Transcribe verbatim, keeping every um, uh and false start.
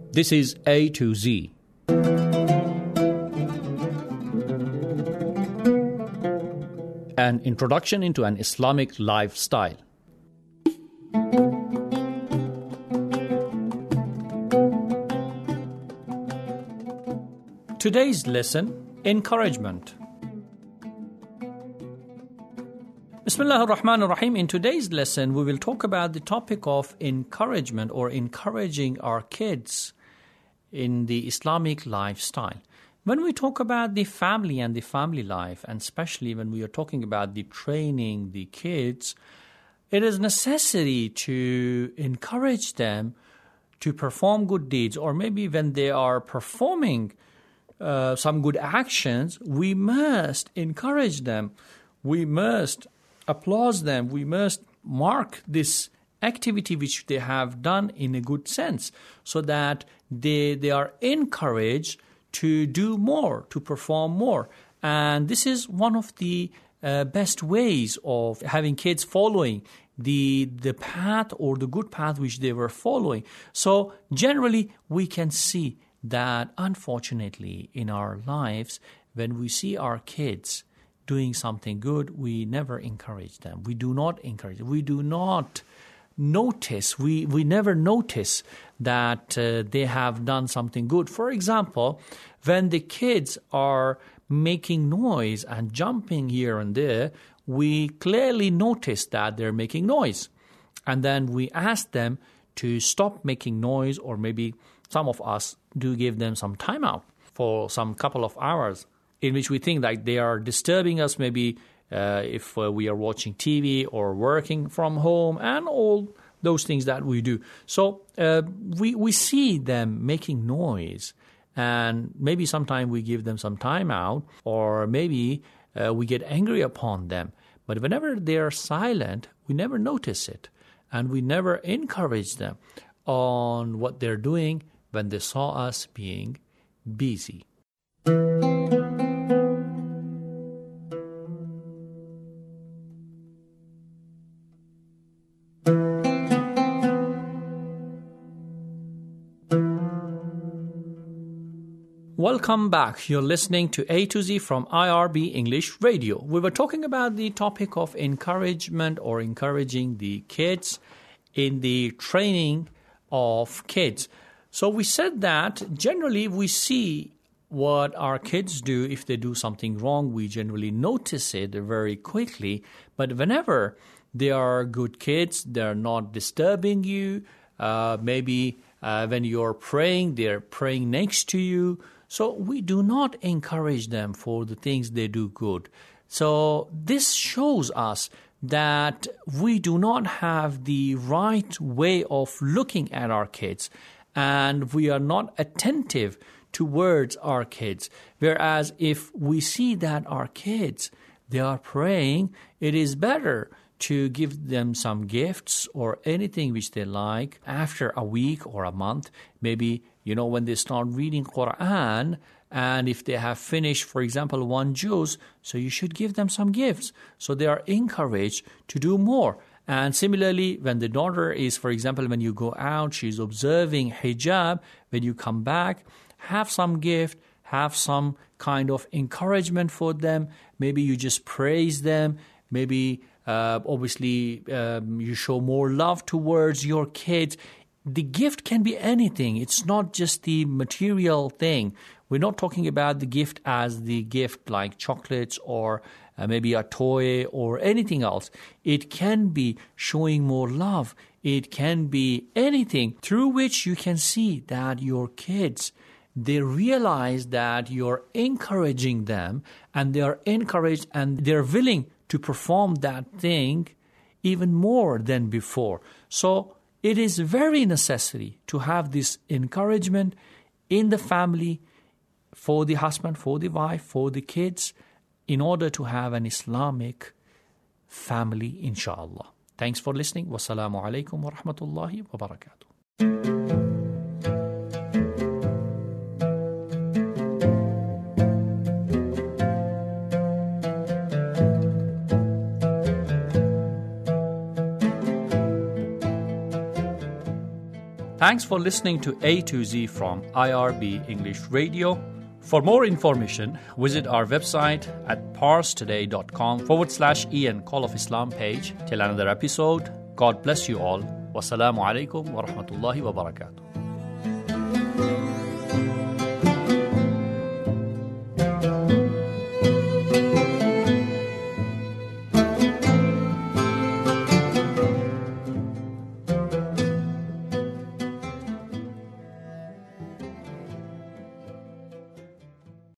This is A to Z. An introduction into an Islamic lifestyle. Today's lesson, encouragement. Bismillah ar-Rahman ar-Rahim. In today's lesson, we will talk about the topic of encouragement or encouraging our kids in the Islamic lifestyle. When we talk about the family and the family life, and especially when we are talking about the training the kids, it is necessary to encourage them to perform good deeds, or maybe when they are performing uh, some good actions, we must encourage them. We must applaud them. We must mark this activity which they have done in a good sense, so that they they are encouraged to do more, to perform more. And this is one of the uh, best ways of having kids following the the path or the good path which they were following. So generally, we can see that unfortunately in our lives, when we see our kids doing something good, we never encourage them. We do not encourage them. We do not notice, we, we never notice that uh, they have done something good. For example, when the kids are making noise and jumping here and there, we clearly notice that they're making noise. And then we ask them to stop making noise, or maybe some of us do give them some time out for some couple of hours in which we think that they are disturbing us, maybe Uh, if uh, we are watching T V or working from home, and all those things that we do. So uh, we we see them making noise, and maybe sometimes we give them some time out, or maybe uh, we get angry upon them. But whenever they are silent, we never notice it, and we never encourage them on what they're doing when they saw us being busy. Welcome back. You're listening to A to Z from I R B English Radio. We were talking about the topic of encouragement or encouraging the kids in the training of kids. So we said that generally we see what our kids do. If they do something wrong, we generally notice it very quickly. But whenever they are good kids, they're not disturbing you. Uh, maybe uh, when you're praying, they're praying next to you. So we do not encourage them for the things they do good. So this shows us that we do not have the right way of looking at our kids, and we are not attentive towards our kids. Whereas if we see that our kids, they are praying, it is better to give them some gifts or anything which they like after a week or a month. Maybe, you know, when they start reading Quran, and if they have finished, for example, one juz, so you should give them some gifts. So they are encouraged to do more. And similarly, when the daughter is, for example, when you go out, she's observing hijab, when you come back, have some gift, have some kind of encouragement for them. Maybe you just praise them. Maybe Uh, obviously, um, you show more love towards your kids. The gift can be anything. It's not just the material thing. We're not talking about the gift as the gift like chocolates or uh, maybe a toy or anything else. It can be showing more love. It can be anything through which you can see that your kids, they realize that you're encouraging them, and they are encouraged and they're willing to perform that thing even more than before. So it is very necessary to have this encouragement in the family, for the husband, for the wife, for the kids, in order to have an Islamic family, inshallah. Thanks for listening. Wassalamu alaikum wa rahmatullahi wa barakatuh. Thanks for listening to A to Z from I R B English Radio. For more information, visit our website at parstoday.com forward slash Ian Call of Islam page. Till another episode, God bless you all. Wassalamu alaikum wa rahmatullahi wa barakatuh.